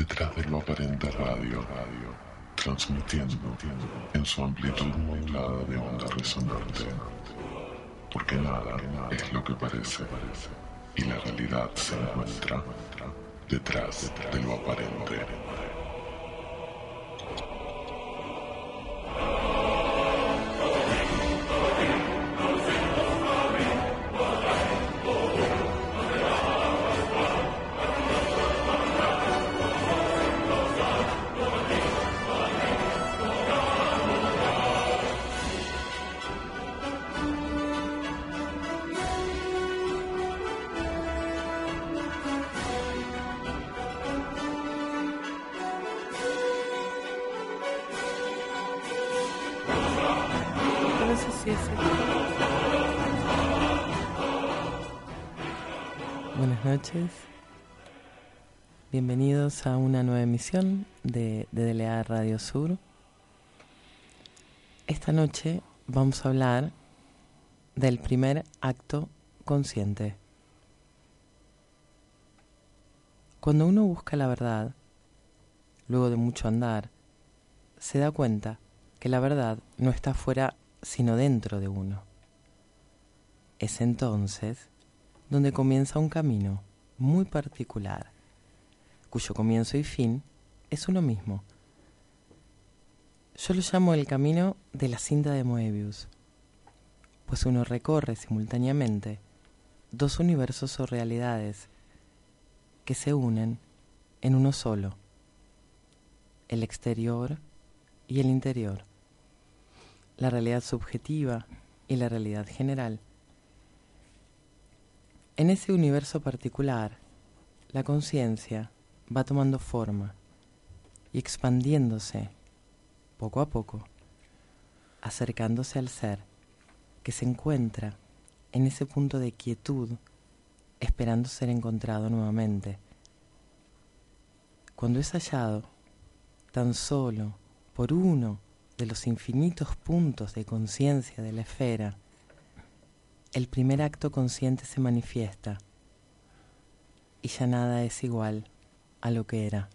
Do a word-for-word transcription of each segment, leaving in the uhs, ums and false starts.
detrás de lo aparente radio, radio, transmitiendo en su amplitud modulada de onda resonante. Porque nada es lo que parece, y la realidad se encuentra detrás de lo aparente. Buenas noches, bienvenidos a una nueva emisión de, de D L A Radio Sur. Esta noche vamos a hablar del primer acto consciente. Cuando uno busca la verdad, luego de mucho andar, se da cuenta que la verdad no está fuera sino dentro de uno. Es entonces donde comienza un camino muy particular, cuyo comienzo y fin es uno mismo. Yo lo llamo el camino de la cinta de Moebius, pues uno recorre simultáneamente dos universos o realidades que se unen en uno solo, el exterior y el interior, la realidad subjetiva y la realidad general. En ese universo particular, la conciencia va tomando forma y expandiéndose poco a poco, acercándose al ser que se encuentra en ese punto de quietud, esperando ser encontrado nuevamente. Cuando es hallado tan solo por uno de los infinitos puntos de conciencia de la esfera, el primer acto consciente se manifiesta y ya nada es igual a lo que era.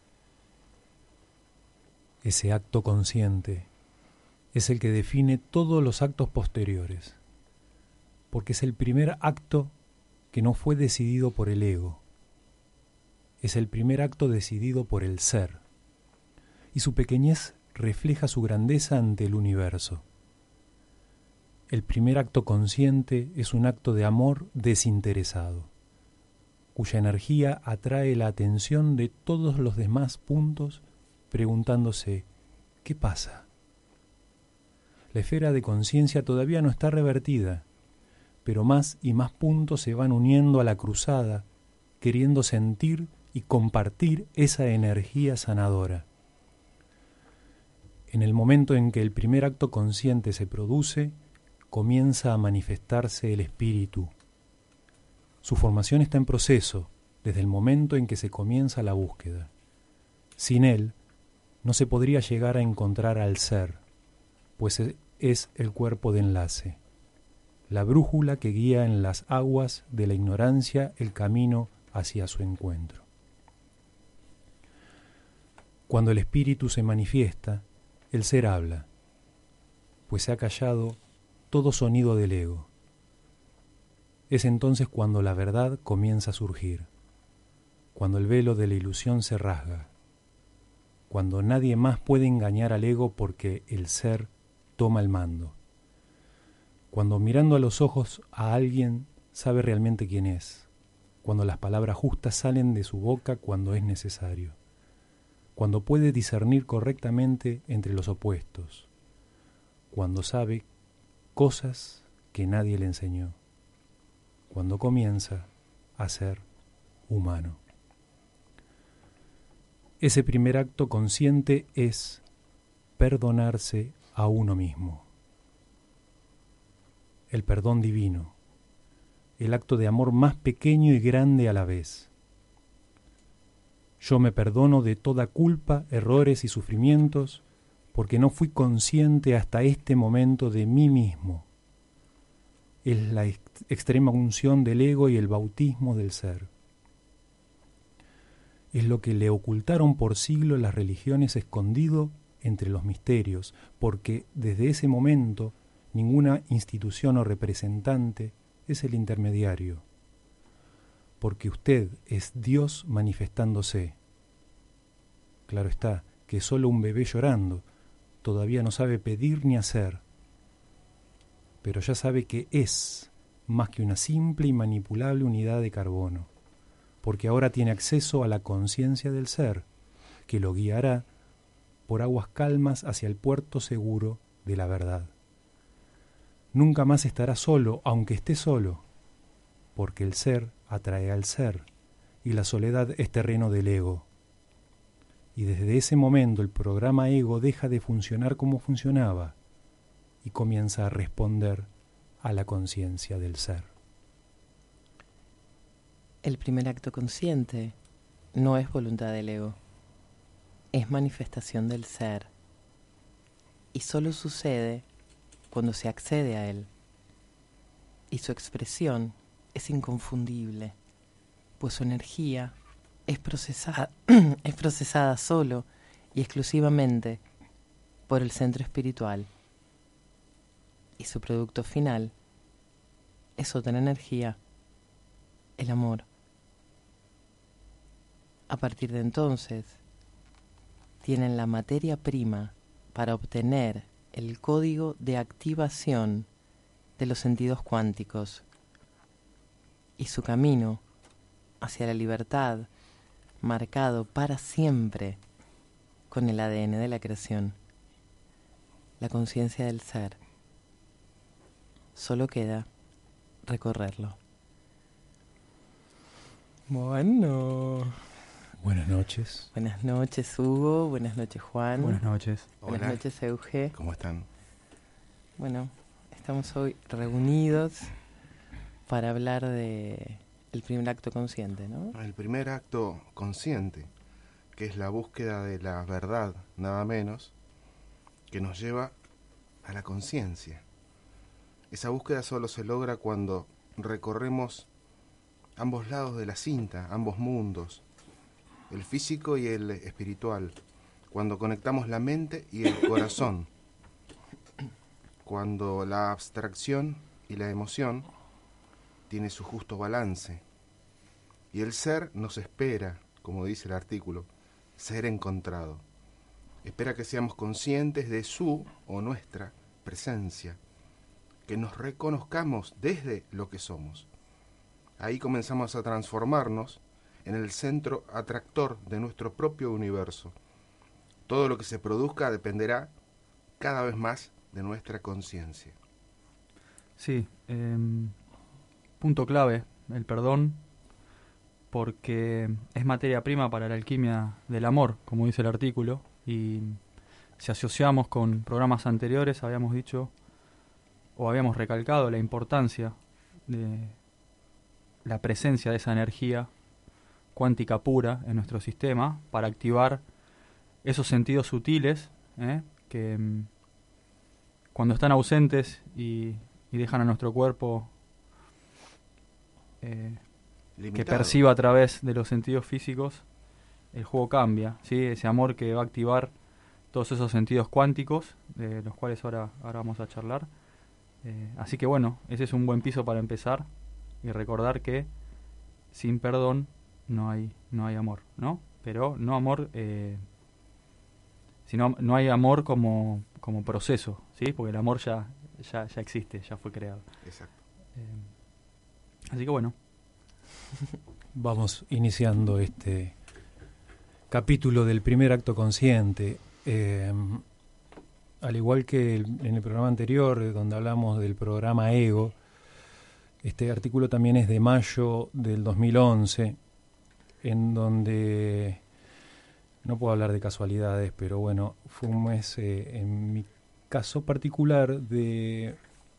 Ese acto consciente es el que define todos los actos posteriores, porque es el primer acto que no fue decidido por el ego, es el primer acto decidido por el ser, y su pequeñez refleja su grandeza ante el universo. El primer acto consciente es un acto de amor desinteresado, cuya energía atrae la atención de todos los demás puntos preguntándose, ¿qué pasa? La esfera de conciencia todavía no está revertida, pero más y más puntos se van uniendo a la cruzada, queriendo sentir y compartir esa energía sanadora. En el momento en que el primer acto consciente se produce, comienza a manifestarse el espíritu. Su formación está en proceso desde el momento en que se comienza la búsqueda. Sin él, no se podría llegar a encontrar al ser, pues es el cuerpo de enlace, la brújula que guía en las aguas de la ignorancia el camino hacia su encuentro. Cuando el espíritu se manifiesta, el ser habla, pues se ha callado todo sonido del ego. Es entonces cuando la verdad comienza a surgir, cuando el velo de la ilusión se rasga, cuando nadie más puede engañar al ego porque el ser toma el mando, cuando mirando a los ojos a alguien sabe realmente quién es, cuando las palabras justas salen de su boca cuando es necesario, cuando puede discernir correctamente entre los opuestos, cuando sabe cosas que nadie le enseñó, cuando comienza a ser humano. Ese primer acto consciente es perdonarse a uno mismo. El perdón divino, el acto de amor más pequeño y grande a la vez. Yo me perdono de toda culpa, errores y sufrimientos porque no fui consciente hasta este momento de mí mismo. Es la ex- extrema unción del ego y el bautismo del ser. es lo que le ocultaron por siglos las religiones escondido entre los misterios, porque desde ese momento ninguna institución o representante es el intermediario, porque usted es Dios manifestándose. Claro está, que solo un bebé llorando todavía no sabe pedir ni hacer, pero ya sabe que es más que una simple y manipulable unidad de carbono, porque ahora tiene acceso a la conciencia del ser, que lo guiará por aguas calmas hacia el puerto seguro de la verdad. Nunca más estará solo, aunque esté solo, porque el ser atrae al ser, y la soledad es terreno del ego. Y desde ese momento el programa ego deja de funcionar como funcionaba, y comienza a responder a la conciencia del ser. El primer acto consciente no es voluntad del ego, es manifestación del ser, y solo sucede cuando se accede a él, y su expresión es inconfundible, pues su energía es procesada, es procesada solo y exclusivamente por el centro espiritual, y su producto final es otra energía, el amor. A partir de entonces, tienen la materia prima para obtener el código de activación de los sentidos cuánticos, y su camino hacia la libertad, marcado para siempre con el A D N de la creación, la conciencia del ser. Solo queda recorrerlo. Bueno. Buenas noches. Buenas noches, Hugo. Buenas noches, Juan. Buenas noches. Buenas Hola. noches, Euge. ¿Cómo están? Bueno, estamos hoy reunidos para hablar de el primer acto consciente, ¿no? El primer acto consciente, que es la búsqueda de la verdad, nada menos, que nos lleva a la conciencia. Esa búsqueda solo se logra cuando recorremos ambos lados de la cinta, ambos mundos, el físico y el espiritual, cuando conectamos la mente y el corazón, cuando la abstracción y la emoción tiene su justo balance, y el ser nos espera, como dice el artículo, ser encontrado. Espera que seamos conscientes de su o nuestra presencia, que nos reconozcamos desde lo que somos. Ahí comenzamos a transformarnos en el centro atractor de nuestro propio universo. Todo lo que se produzca dependerá cada vez más de nuestra conciencia. Sí, eh, punto clave, el perdón, porque es materia prima para la alquimia del amor, como dice el artículo, y si asociamos con programas anteriores, habíamos dicho o habíamos recalcado la importancia de la presencia de esa energía cuántica pura en nuestro sistema para activar esos sentidos sutiles ¿eh? que mm, cuando están ausentes y, y dejan a nuestro cuerpo eh, que perciba a través de los sentidos físicos, el juego cambia, ¿sí? Ese amor que va a activar todos esos sentidos cuánticos, de los cuales ahora, ahora vamos a charlar. Eh, así que bueno, ese es un buen piso para empezar y recordar que sin perdón no hay no hay amor, ¿no? Pero no amor, eh, sino no hay amor como, como proceso, ¿sí? Porque el amor ya, ya, ya existe, ya fue creado. Exacto. Eh, así que bueno. Vamos iniciando este capítulo del primer acto consciente. Eh, al igual que el, en el programa anterior, eh, donde hablamos del programa Ego, este artículo también es de mayo del dos mil once, en donde, no puedo hablar de casualidades, pero bueno, fue un mes, eh, en mi caso particular, de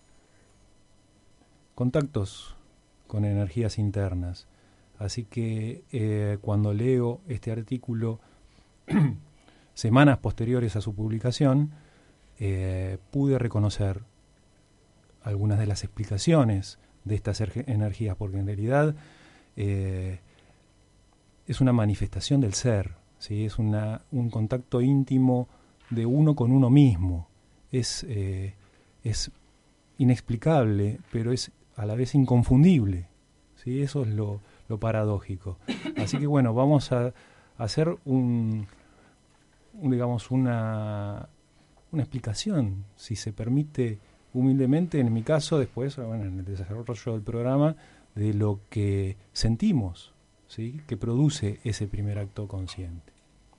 contactos con energías internas. Así que eh, cuando leo este artículo, semanas posteriores a su publicación, eh, pude reconocer algunas de las explicaciones de estas energías, porque en realidad eh, es una manifestación del ser, ¿sí? Es una, un contacto íntimo de uno con uno mismo. Es, eh, es inexplicable, pero es a la vez inconfundible, ¿sí? Eso es lo, lo paradójico. Así que bueno, vamos a, a hacer un, un, digamos, una, una explicación, si se permite humildemente, en mi caso, después, bueno, en el desarrollo del programa, de lo que sentimos, ¿sí? Que produce ese primer acto consciente.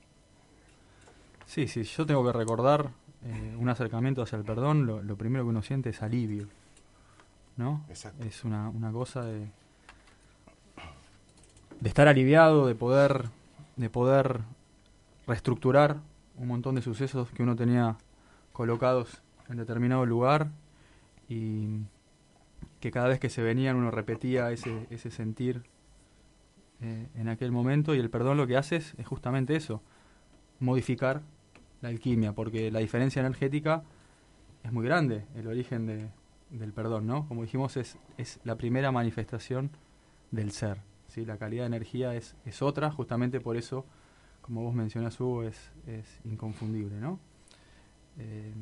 Sí, sí, yo tengo que recordar eh, un acercamiento hacia el perdón, lo, lo primero que uno siente es alivio, ¿no? Exacto. Es una, una cosa de, de estar aliviado, de poder, de poder reestructurar un montón de sucesos que uno tenía colocados en determinado lugar y que cada vez que se venían uno repetía ese, ese sentir eh, en aquel momento, y el perdón lo que hace es, es justamente eso, modificar la alquimia, porque la diferencia energética es muy grande, el origen de, del perdón, ¿no? Como dijimos, es, es la primera manifestación del ser, ¿sí? La calidad de energía es, es otra, justamente por eso, como vos mencionás, Hugo, es, es inconfundible, ¿no? Eh,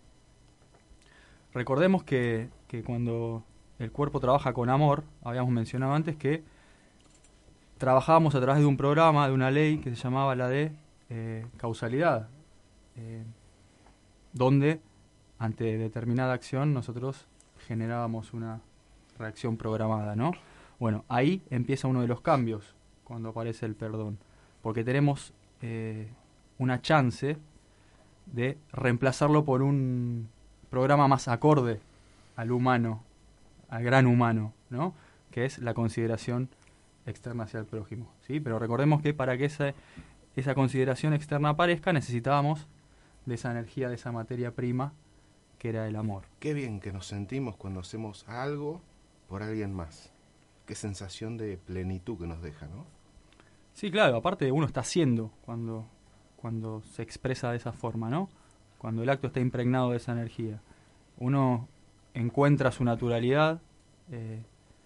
recordemos que, que cuando el cuerpo trabaja con amor, habíamos mencionado antes que trabajábamos a través de un programa, de una ley que se llamaba la de eh, causalidad, eh, donde ante determinada acción nosotros generábamos una reacción programada, ¿no? Bueno, ahí empieza uno de los cambios cuando aparece el perdón, porque tenemos eh, una chance de reemplazarlo por un programa más acorde al humano, al gran humano, ¿no? Que es la consideración externa hacia el prójimo, ¿sí? Pero recordemos que para que esa, esa consideración externa aparezca necesitábamos de esa energía, de esa materia prima que era el amor. Qué bien que nos sentimos cuando hacemos algo por alguien más. Qué sensación de plenitud que nos deja, ¿no? Sí, claro, aparte uno está haciendo cuando, cuando se expresa de esa forma, ¿no? Cuando el acto está impregnado de esa energía. Uno encuentra su naturalidad eh,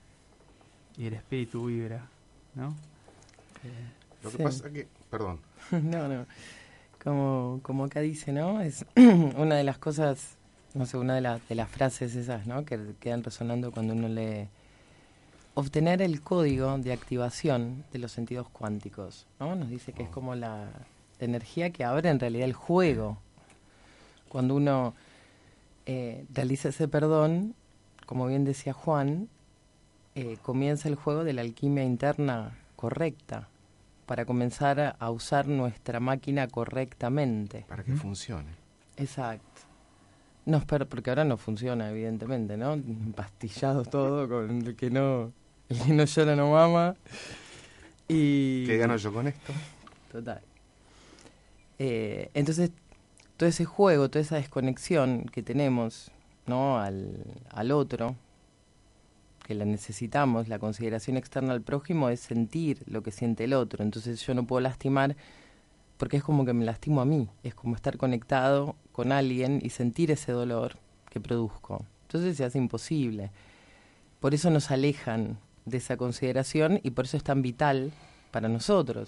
y el espíritu vibra, ¿no? Eh, Lo que sí. pasa que, perdón. No, no. Como, como acá dice, ¿no? Es una de las cosas, no sé, una de, la, de las frases esas, ¿no? Que quedan resonando cuando uno lee. Obtener el código de activación de los sentidos cuánticos, ¿no? Nos dice que es como la, la energía que abre en realidad el juego. Cuando uno eh, realiza ese perdón, como bien decía Juan, eh, comienza el juego de la alquimia interna correcta, para comenzar a, a usar nuestra máquina correctamente. Para que ¿Mm? funcione. Exacto. Nos per- porque ahora no funciona, evidentemente, ¿no? Empastillado todo, con el que no, el que no llora no mama. Y ¿Qué gano yo con esto? Total. Eh, entonces, todo ese juego, toda esa desconexión que tenemos, ¿no? Al, al otro, que la necesitamos, la consideración externa al prójimo es sentir lo que siente el otro. Entonces yo no puedo lastimar porque es como que me lastimo a mí. Es como estar conectado con alguien y sentir ese dolor que produzco. Entonces se hace imposible. Por eso nos alejan de esa consideración y por eso es tan vital para nosotros.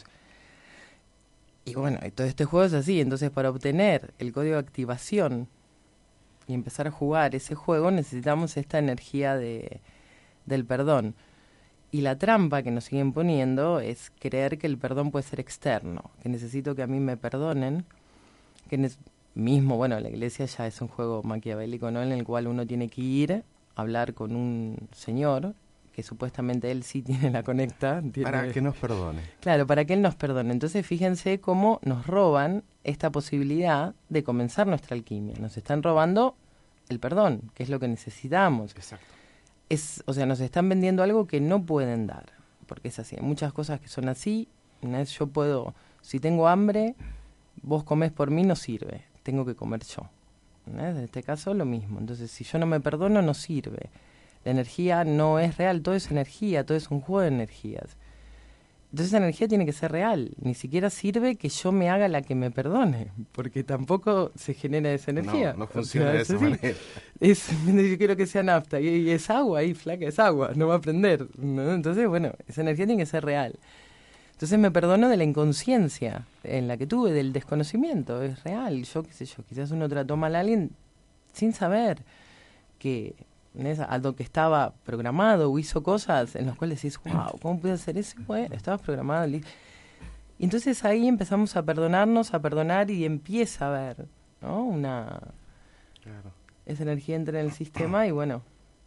Y bueno, y todo este juego es así. Entonces, para obtener el código de activación y empezar a jugar ese juego, necesitamos esta energía de, del perdón. Y la trampa que nos siguen poniendo es creer que el perdón puede ser externo, que necesito que a mí me perdonen, que ne- mismo, bueno, la iglesia ya es un juego maquiavélico, ¿no? En el cual uno tiene que ir a hablar con un señor, que supuestamente él sí tiene la conecta. Tiene... Para que nos perdone. Claro, para que él nos perdone. Entonces fíjense cómo nos roban esta posibilidad de comenzar nuestra alquimia. Nos están robando el perdón, que es lo que necesitamos. Exacto. Es, o sea, nos están vendiendo algo que no pueden dar, porque es así. Hay muchas cosas que son así. Una vez yo puedo, si tengo hambre, vos comés por mí, no sirve. Tengo que comer yo. ¿No? En este caso, lo mismo. Entonces, si yo no me perdono, no sirve. La energía no es real, todo es energía, todo es un juego de energías. Entonces esa energía tiene que ser real. Ni siquiera sirve que yo me haga la que me perdone, porque tampoco se genera esa energía. No, no funciona o sea, de esa así. manera. Es, yo quiero que sea nafta, y, y es agua, y flaca, es agua, no va a prender, ¿no? Entonces, bueno, esa energía tiene que ser real. Entonces me perdono de la inconsciencia en la que tuve, del desconocimiento, es real. Yo, qué sé yo, quizás uno trató mal a alguien sin saber que en esa, a lo que estaba programado o hizo cosas en las cuales decís, wow, ¿cómo pude hacer eso? Bueno, estabas programado. Y entonces ahí empezamos a perdonarnos, a perdonar y empieza a haber, ¿no? Una... Claro. Esa energía entra en el sistema y bueno.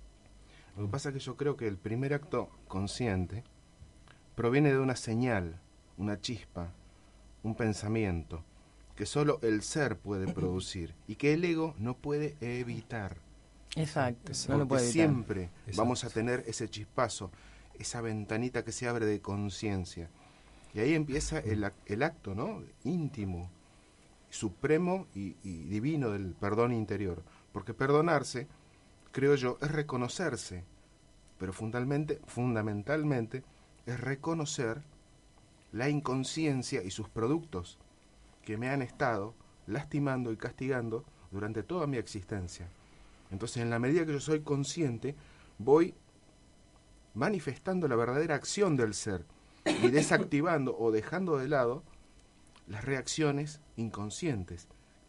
Lo que pasa es que yo creo que el primer acto consciente proviene de una señal, una chispa, un pensamiento, que solo el ser puede producir y que el ego no puede evitar. Exacto, Exacto. no lo puede evitar. Siempre Exacto. vamos a tener ese chispazo, esa ventanita que se abre de conciencia. Y ahí empieza el, ac- el acto, ¿no? Íntimo, supremo y, y divino del perdón interior. Porque perdonarse, creo yo, es reconocerse, pero fundamentalmente, fundamentalmente es reconocer la inconsciencia y sus productos que me han estado lastimando y castigando durante toda mi existencia. Entonces, en la medida que yo soy consciente, voy manifestando la verdadera acción del ser y desactivando o dejando de lado las reacciones inconscientes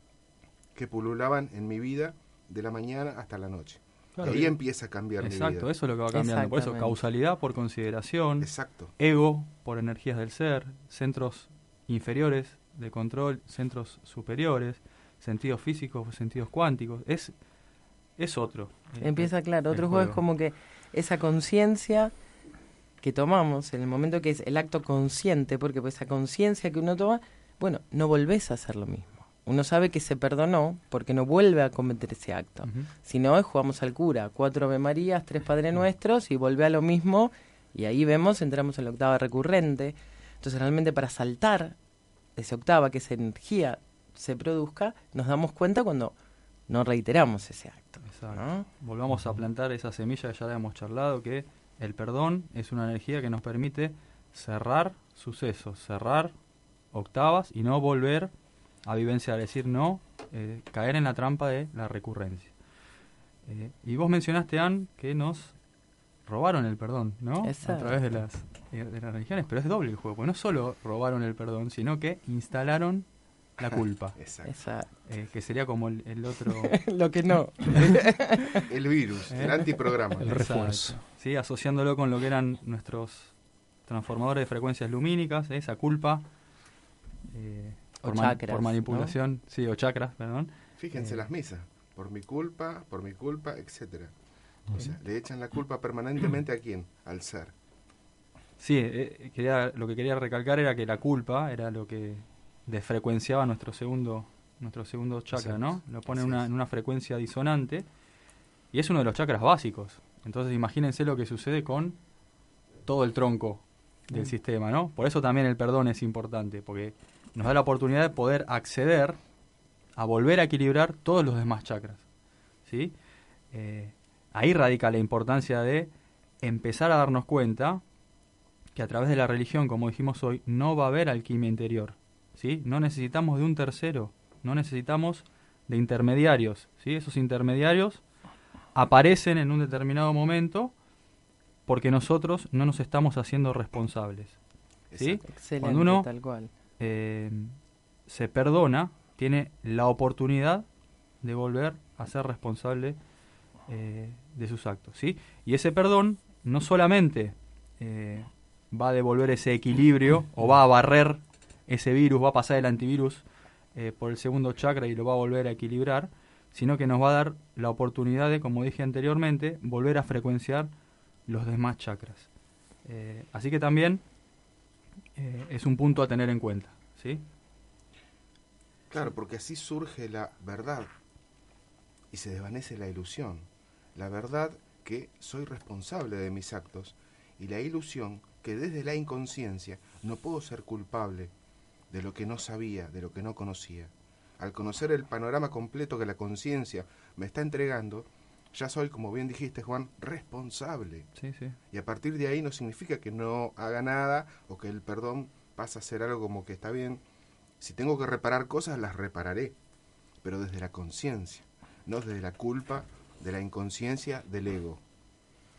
que pululaban en mi vida de la mañana hasta la noche. Claro. Y ahí empieza a cambiar mi vida. Exacto, eso es lo que va cambiando. Por eso, Exactamente. causalidad por consideración, Exacto. ego por energías del ser, centros inferiores de control, centros superiores, sentidos físicos, sentidos cuánticos. Es, es otro. eh, Empieza, claro, el otro juego es juego. como que esa conciencia que tomamos en el momento que es el acto consciente, porque pues esa conciencia que uno toma, bueno, no volvés a hacer lo mismo. Uno sabe que se perdonó porque no vuelve a cometer ese acto. Ujú. Si no, jugamos al cura, cuatro Ave Marías, tres Padre Nuestros y vuelve a lo mismo y ahí vemos, entramos en la octava recurrente. Entonces realmente para saltar esa octava, que esa energía se produzca, nos damos cuenta cuando no reiteramos ese acto. Exacto. ¿no? Volvamos a plantar esa semilla que ya habíamos charlado, que el perdón es una energía que nos permite cerrar sucesos, cerrar octavas y no volver a vivenciar, es decir, no eh, caer en la trampa de la recurrencia. Eh, y vos mencionaste, Ann, que nos robaron el perdón, ¿no? Exacto. A través de las, eh, de las religiones, pero es doble el juego, porque no solo robaron el perdón, sino que instalaron la culpa, Exacto. Esa, eh, que sería como el, el otro... lo que no. El virus, el ¿Eh? antiprograma. El refuerzo. Exacto. Sí, asociándolo con lo que eran nuestros transformadores de frecuencias lumínicas, esa culpa eh, O por, man- chakras, por manipulación, sí, o chakras, perdón. Fíjense Eh. las misas, por mi culpa, por mi culpa, etcétera. O sea, le echan la culpa permanentemente a quién, al ser. Sí, eh, quería, lo que quería recalcar era que la culpa era lo que desfrecuenciaba nuestro segundo nuestro segundo chakra, Exacto. ¿no? Lo pone en Así una, es. en una frecuencia disonante y es uno de los chakras básicos. Entonces imagínense lo que sucede con todo el tronco del Mm. sistema, ¿no? Por eso también el perdón es importante, porque nos da la oportunidad de poder acceder a volver a equilibrar todos los demás chakras, ¿sí? Eh, ahí radica la importancia de empezar a darnos cuenta que a través de la religión, como dijimos hoy, no va a haber alquimia interior, ¿sí? No necesitamos de un tercero, no necesitamos de intermediarios, ¿sí? Esos intermediarios aparecen en un determinado momento porque nosotros no nos estamos haciendo responsables, ¿sí? Exacto. Excelente, Cuando uno tal cual. eh, se perdona, tiene la oportunidad de volver a ser responsable eh, de sus actos, ¿sí? Y ese perdón no solamente eh, va a devolver ese equilibrio o va a barrer ese virus, va a pasar el antivirus eh, por el segundo chakra y lo va a volver a equilibrar, sino que nos va a dar la oportunidad de, como dije anteriormente, volver a frecuenciar los demás chakras. Eh, así que también eh, es un punto a tener en cuenta, ¿sí? Claro, porque así surge la verdad y se desvanece la ilusión. La verdad que soy responsable de mis actos y la ilusión que desde la inconsciencia no puedo ser culpable de lo que no sabía, de lo que no conocía. Al conocer el panorama completo que la conciencia me está entregando, ya soy, como bien dijiste, Juan, responsable. Sí, sí. Y a partir de ahí no significa que no haga nada o que el perdón pasa a ser algo como que está bien. Si tengo que reparar cosas, las repararé, pero desde la conciencia, no desde la culpa, de la inconsciencia, del ego.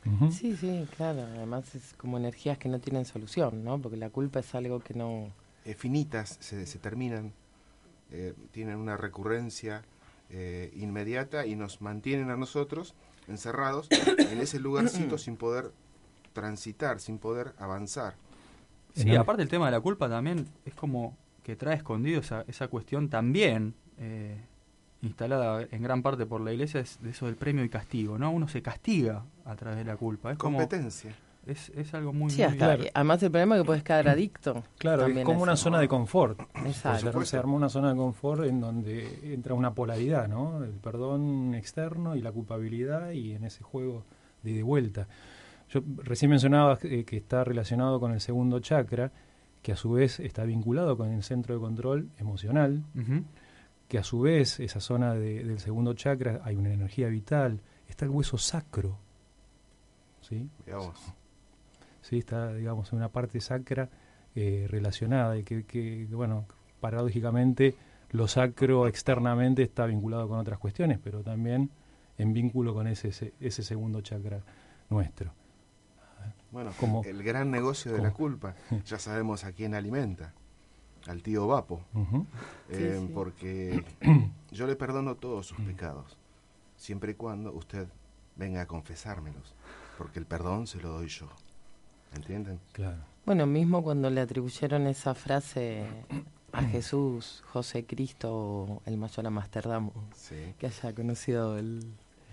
Ujú. Sí, sí, claro. Además es como energías que no tienen solución, ¿no? Porque la culpa es algo que no... Eh, finitas, se, se terminan, eh, tienen una recurrencia eh, inmediata y nos mantienen a nosotros encerrados en ese lugarcito sin poder transitar, sin poder avanzar. Sí, En el- aparte el tema de la culpa también es como que trae escondido esa, esa cuestión también eh, instalada en gran parte por la iglesia, es de eso del premio y castigo, ¿no? Uno se castiga a través de la culpa. Es como Competencia. es, es algo muy, Sí, muy- hasta, claro. además el problema es que puedes quedar adicto. Claro, es también como a una eso. zona de confort. Exacto. Se, se arma una zona de confort en donde entra una polaridad, ¿no? El perdón externo y la culpabilidad, y en ese juego de ida y vuelta. Yo recién mencionaba eh, que está relacionado con el segundo chakra, que a su vez está vinculado con el centro de control emocional, Ujú. que a su vez esa zona de- del segundo chakra hay una energía vital, está el hueso sacro, ¿sí? Mirá vos. Sí, está, digamos, en una parte sacra eh, relacionada y que, que, bueno, paradójicamente lo sacro externamente está vinculado con otras cuestiones, pero también en vínculo con ese, ese, ese segundo chakra nuestro. Bueno, Como- el gran negocio de como- la culpa, ya sabemos a quién alimenta, al tío Vapo, Ujú. eh, Sí, sí. porque yo le perdono todos sus pecados, siempre y cuando usted venga a confesármelos, porque el perdón se lo doy yo, ¿entienden? Claro. Bueno, mismo cuando le atribuyeron esa frase a Jesús, José Cristo, el mayor Amsterdam, Sí. que haya conocido el,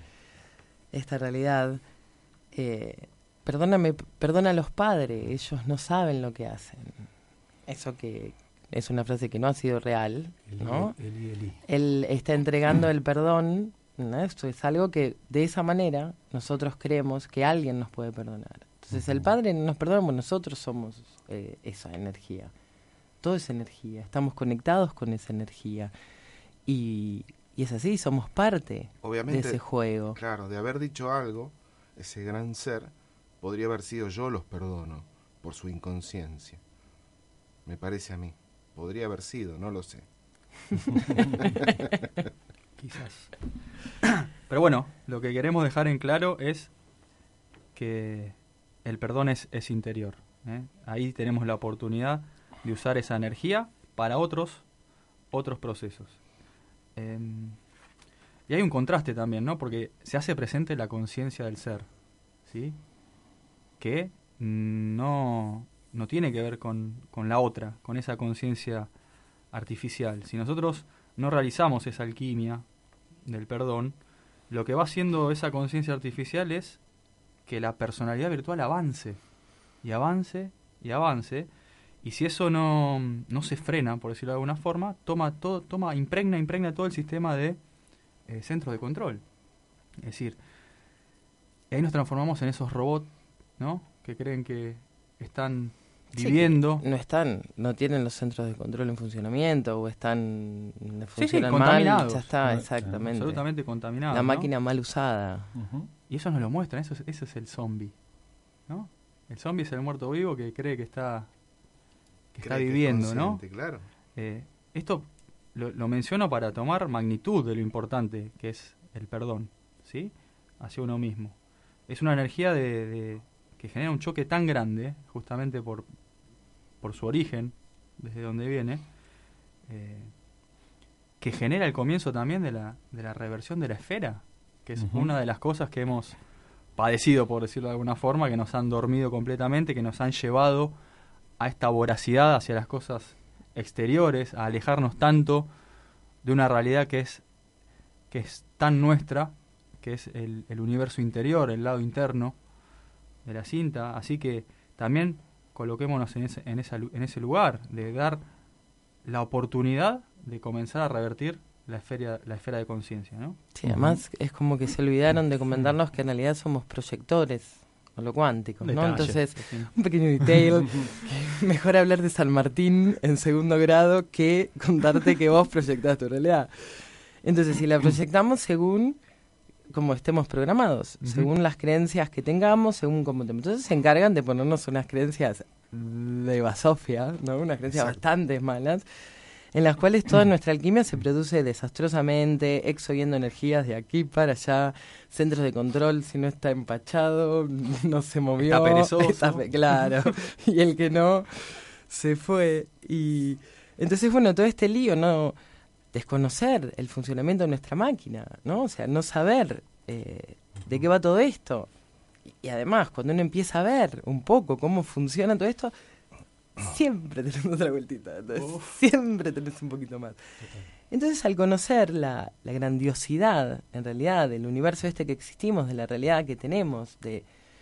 esta realidad, eh, perdóname, perdona a los padres, ellos no saben lo que hacen. Eso que es una frase que no ha sido real, El, ¿no? el, el, el- Él está entregando el perdón, ¿no? Esto es algo que de esa manera nosotros creemos que alguien nos puede perdonar. Entonces el Padre no nos perdona, porque nosotros somos eh, esa energía. Todo es energía, estamos conectados con esa energía. Y, y es así, somos parte Obviamente, de ese juego. claro, de haber dicho algo, ese gran ser podría haber sido yo los perdono por su inconsciencia. Me parece a mí. Podría haber sido, no lo sé. Quizás. Pero bueno, lo que queremos dejar en claro es que el perdón es, es interior, ¿eh? Ahí tenemos la oportunidad de usar esa energía para otros, otros procesos. Eh, y hay un contraste también, ¿no? Porque se hace presente la conciencia del ser, ¿sí? Que no, no tiene que ver con, con la otra, con esa conciencia artificial. Si nosotros no realizamos esa alquimia del perdón, lo que va haciendo esa conciencia artificial es que la personalidad virtual avance, y avance, y avance, y si eso no, no se frena, por decirlo de alguna forma, toma todo, toma, impregna, impregna todo el sistema de eh, centros de control. Es decir, ahí nos transformamos en esos robots, ¿no? Que creen que están Sí, viviendo. que no están, no tienen los centros de control en funcionamiento o están Sí, sí, funcionan mal, contaminados. ya está, Ah, exactamente. Absolutamente contaminados. La ¿no? máquina mal usada. Ujú. Y eso nos lo muestran, eso es, eso es el zombie, ¿no? El zombie es el muerto vivo que cree que está que está Cree que es viviendo, ¿no? consciente, Claro. Eh, esto lo, lo menciono para tomar magnitud de lo importante que es el perdón, ¿sí? Hacia uno mismo. Es una energía de, de- que genera un choque tan grande, justamente por, por su origen, desde donde viene, eh, que genera el comienzo también de la, de la reversión de la esfera, que es Ujú. una de las cosas que hemos padecido, por decirlo de alguna forma, que nos han dormido completamente, que nos han llevado a esta voracidad hacia las cosas exteriores, a alejarnos tanto de una realidad que es, que es tan nuestra, que es el, el universo interior, el lado interno de la cinta. Así que también coloquémonos en ese, en esa, lu- en ese lugar, de dar la oportunidad de comenzar a revertir la esfera, la esfera de conciencia, ¿no? Sí, además es como que se olvidaron de comentarnos que en realidad somos proyectores holocuánticos, ¿no? Detalle. Entonces, un pequeño detail, que mejor hablar de San Martín en segundo grado que contarte que vos proyectás tu realidad. Entonces, si la proyectamos según como estemos programados, Ujú. según las creencias que tengamos, según cómo te... Entonces se encargan de ponernos unas creencias de basofia, ¿no? Unas creencias Exacto. bastante malas, en las cuales toda nuestra alquimia se produce desastrosamente, exoyendo energías de aquí para allá, centros de control, si no está empachado, no se movió. Está perezoso. Está pe- claro, y el que no, se fue. Y entonces, bueno, todo este lío, ¿no? Desconocer el funcionamiento de nuestra máquina, ¿no? O sea, no saber eh, de qué va todo esto. Y además, cuando uno empieza a ver un poco cómo funciona todo esto, siempre tenés otra vueltita. Entonces, siempre tenés un poquito más. Entonces, al conocer la, la grandiosidad, en realidad, del universo este que existimos, de la realidad que tenemos, de,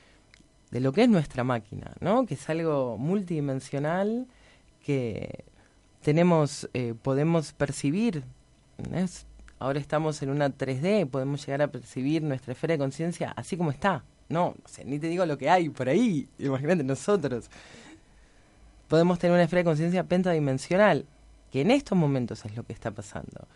de lo que es nuestra máquina, ¿no? Que es algo multidimensional, que tenemos, eh, podemos percibir, ¿ves? Ahora estamos en una tres D, podemos llegar a percibir nuestra esfera de conciencia así como está. No, o sea, ni te digo lo que hay por ahí. Imagínate, nosotros podemos tener una esfera de conciencia pentadimensional, que en estos momentos es lo que está pasando.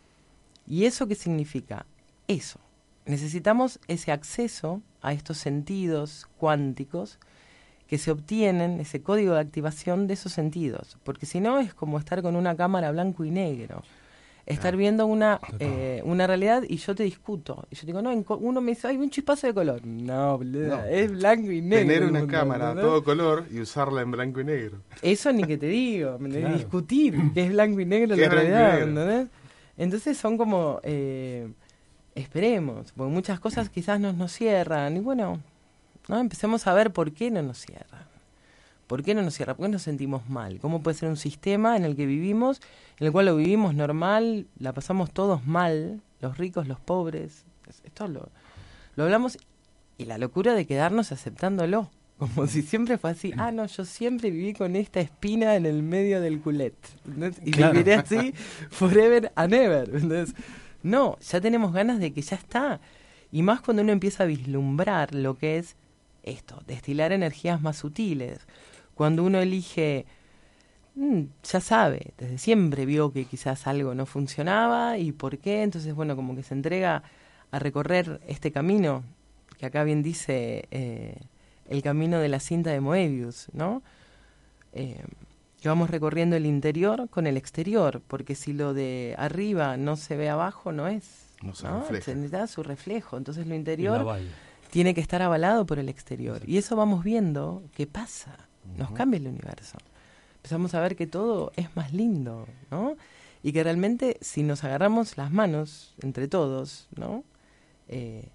¿Y eso qué significa? Eso. Necesitamos ese acceso a estos sentidos cuánticos que se obtienen, ese código de activación de esos sentidos. Porque si no es como estar con una cámara blanco y negro. Estar viendo una eh, una realidad y yo te discuto. Y yo digo, no, en co- uno me dice, hay un chispazo de color. No, boludo, No. es blanco y negro. Tener el una mundo, cámara a ¿entendés? todo color y usarla en blanco y negro. Eso ni que te digo, ¿me entendés? Claro. Discutir qué es blanco y negro ¿Qué la es blanco y realidad, negro? ¿entendés? Entonces son como, eh, esperemos, porque muchas cosas quizás nos, nos cierran. Y bueno, ¿no? Empecemos a ver por qué no nos cierran. ¿Por qué no nos cierra? ¿Por qué nos sentimos mal? ¿Cómo puede ser un sistema en el que vivimos, en el cual lo vivimos normal, la pasamos todos mal, los ricos, los pobres? Esto lo, lo hablamos, y la locura de quedarnos aceptándolo, como si siempre fue así. Ah, no, yo siempre viví con esta espina en el medio del culet, ¿entendés? Y Claro. viviré así forever and ever. Entonces, no, ya tenemos ganas de que ya está. Y más cuando uno empieza a vislumbrar lo que es esto, destilar energías más sutiles. Cuando uno elige, mm, ya sabe, desde siempre vio que quizás algo no funcionaba y por qué, entonces bueno, como que se entrega a recorrer este camino, que acá bien dice eh, el camino de la cinta de Moebius, ¿no? Eh, que vamos recorriendo el interior con el exterior, porque si lo de arriba no se ve abajo, no es. No se ¿no? refleja. Se necesita su reflejo, entonces lo En la interior valla. tiene que estar avalado por el exterior. Y eso vamos viendo que pasa, nos Ujú. cambia el universo. Empezamos a ver que todo es más lindo, ¿no? Y que realmente si nos agarramos las manos entre todos, ¿no? Eh,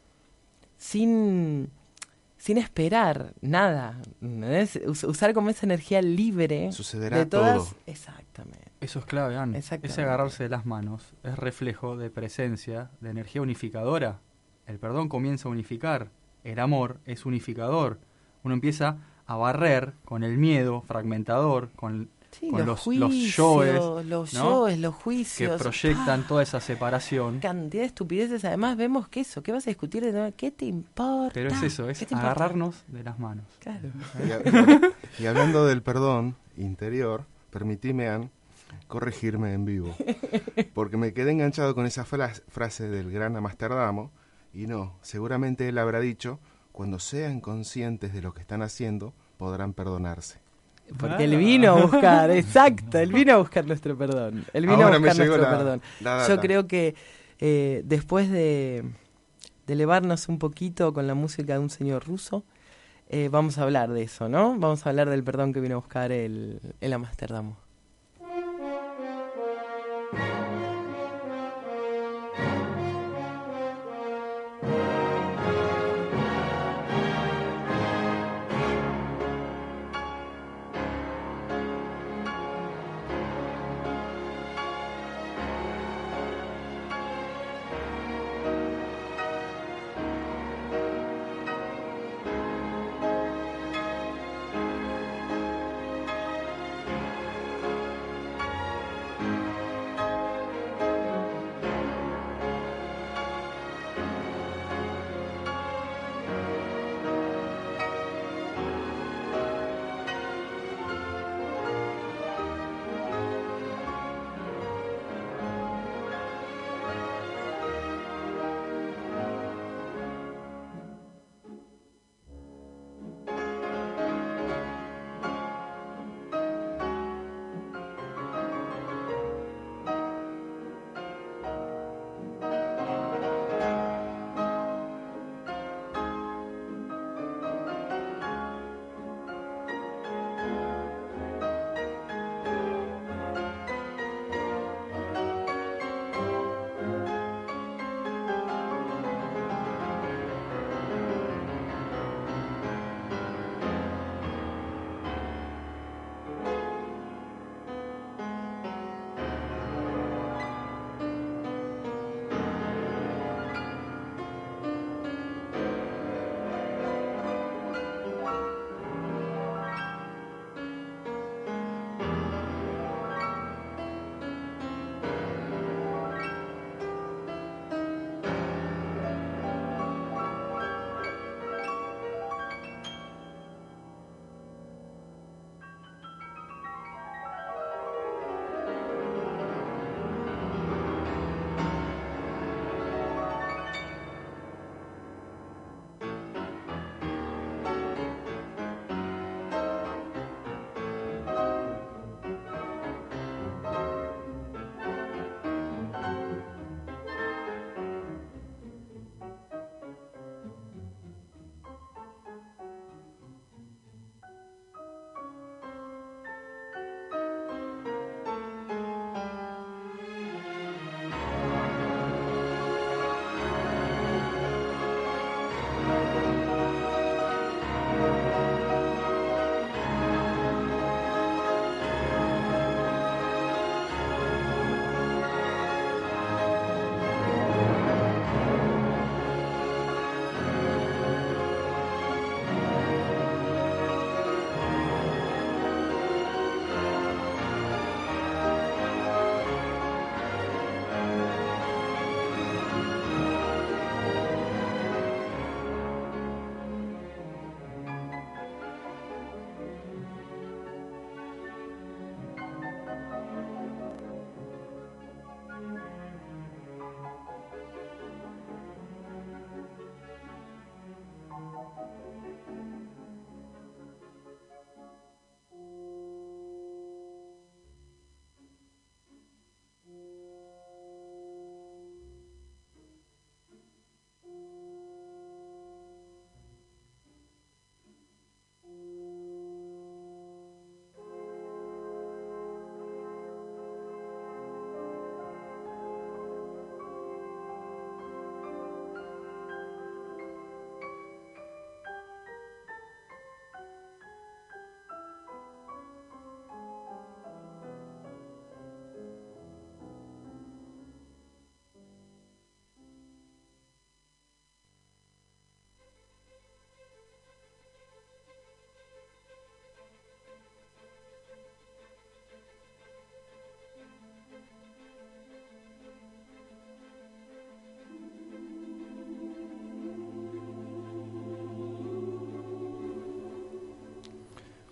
sin, sin esperar nada, ¿entendés? Us- usar como esa energía libre Sucederá de todas. todo. Exactamente. Eso es clave, Anne. Exactamente. Ese agarrarse de las manos es reflejo de presencia, de energía unificadora. El perdón comienza a unificar. El amor es unificador. Uno empieza a barrer con el miedo fragmentador, con, Sí, con los, los, los juicios, yoes, los ¿no? yoes, los que juicios. proyectan ¡Ah! toda esa separación. Cantidad de estupideces. Además vemos que eso, ¿qué vas a discutir? De nuevo? ¿Qué te importa? Pero es eso, es ¿Qué te importa? agarrarnos de las manos. Claro. Y, a- y hablando del perdón interior, permitime, Ann, corregirme en vivo. Porque me quedé enganchado con esa fras- frase del gran Amsterdamo, y no, seguramente él habrá dicho, cuando sean conscientes de lo que están haciendo, podrán perdonarse. Porque él vino a buscar, exacto, él vino a buscar nuestro perdón. Él vino Ahora a me buscar llegó nuestro la- perdón. la Yo data. creo que eh, después de, de elevarnos un poquito con la música de un señor ruso, eh, vamos a hablar de eso, ¿no? Vamos a hablar del perdón que vino a buscar el, el Amsterdamo.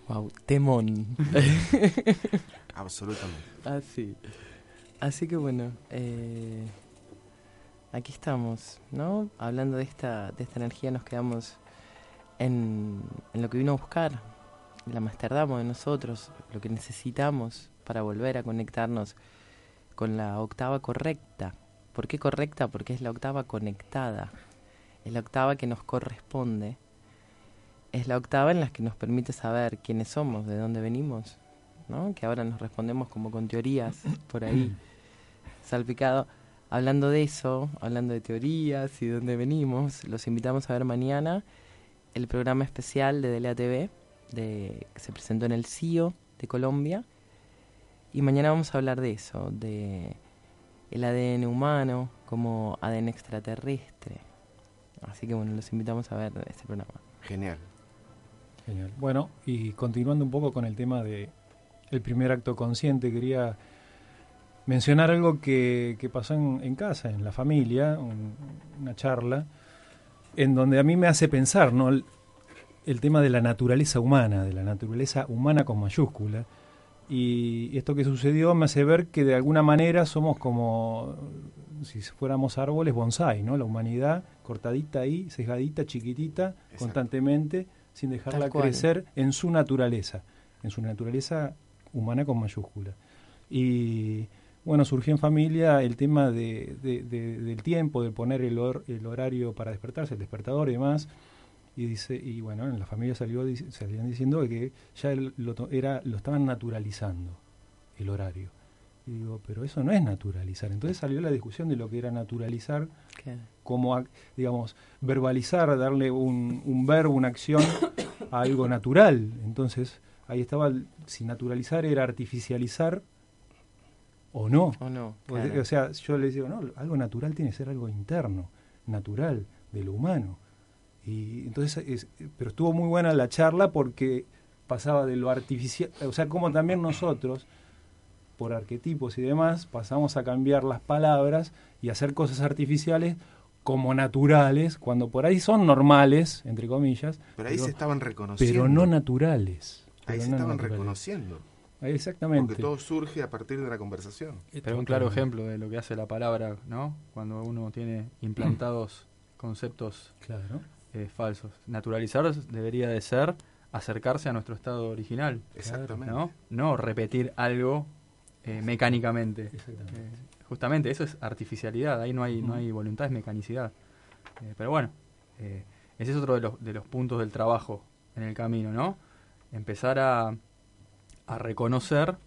Wow, temón. Absolutamente. Así. Así que bueno, eh, aquí estamos, ¿no? Hablando de esta, de esta energía, nos quedamos en, en lo que vino a buscar, el Amsterdamo de nosotros, lo que necesitamos para volver a conectarnos con la octava correcta. ¿Por qué correcta? Porque es la octava conectada, es la octava que nos corresponde, es la octava en la que nos permite saber quiénes somos, de dónde venimos, ¿no? Que ahora nos respondemos como con teorías por ahí, salpicado. Hablando de eso, hablando de teorías y de dónde venimos, los invitamos a ver mañana el programa especial de D L A T V, de, que se presentó en el C I O de Colombia. Y mañana vamos a hablar de eso, de el A D N humano como A D N extraterrestre. Así que bueno, los invitamos a ver este programa. Genial. Genial. Bueno, y continuando un poco con el tema de el primer acto consciente, quería mencionar algo que, que pasó en, en casa, en la familia, un, una charla, en donde a mí me hace pensar, ¿no? El, el tema de la naturaleza humana, de la naturaleza humana con mayúscula. Y esto que sucedió me hace ver que de alguna manera somos como si fuéramos árboles bonsái, ¿no? La humanidad cortadita ahí, sesgadita, chiquitita, exacto, constantemente, sin dejarla crecer en su naturaleza, en su naturaleza humana con mayúscula. Y bueno, surgió en familia el tema de, de, de, del tiempo, de poner el, hor, el horario para despertarse, el despertador y demás. Y dice y bueno, en la familia salió salían diciendo que ya lo, era, lo estaban naturalizando, el horario. Y digo, pero eso no es naturalizar. Entonces salió la discusión de lo que era naturalizar, ¿qué? Como, digamos, verbalizar, darle un, un verbo, una acción a algo natural. Entonces ahí estaba, si naturalizar era artificializar o no. O no, claro. O, o sea, yo les digo, no, algo natural tiene que ser algo interno, natural, de lo humano. Y entonces, es, pero estuvo muy buena la charla porque pasaba de lo artificial, o sea, como también nosotros, por arquetipos y demás, pasamos a cambiar las palabras y hacer cosas artificiales como naturales, cuando por ahí son normales, entre comillas. Pero ahí pero, se estaban reconociendo. Pero no naturales. Ahí pero se no estaban naturales. reconociendo. Ahí exactamente. Porque todo surge a partir de la conversación. Pero un claro ejemplo de lo que hace la palabra, ¿no? Cuando uno tiene implantados conceptos claro. eh, falsos. Naturalizar debería de ser acercarse a nuestro estado original. Exactamente. ¿No? No repetir algo eh, mecánicamente. Exactamente. Eh, justamente eso es artificialidad, ahí no hay, uh-huh. no hay voluntad, es mecanicidad. Eh, pero bueno, eh, ese es otro de los, de los puntos del trabajo en el camino, ¿no? Empezar a, a reconocer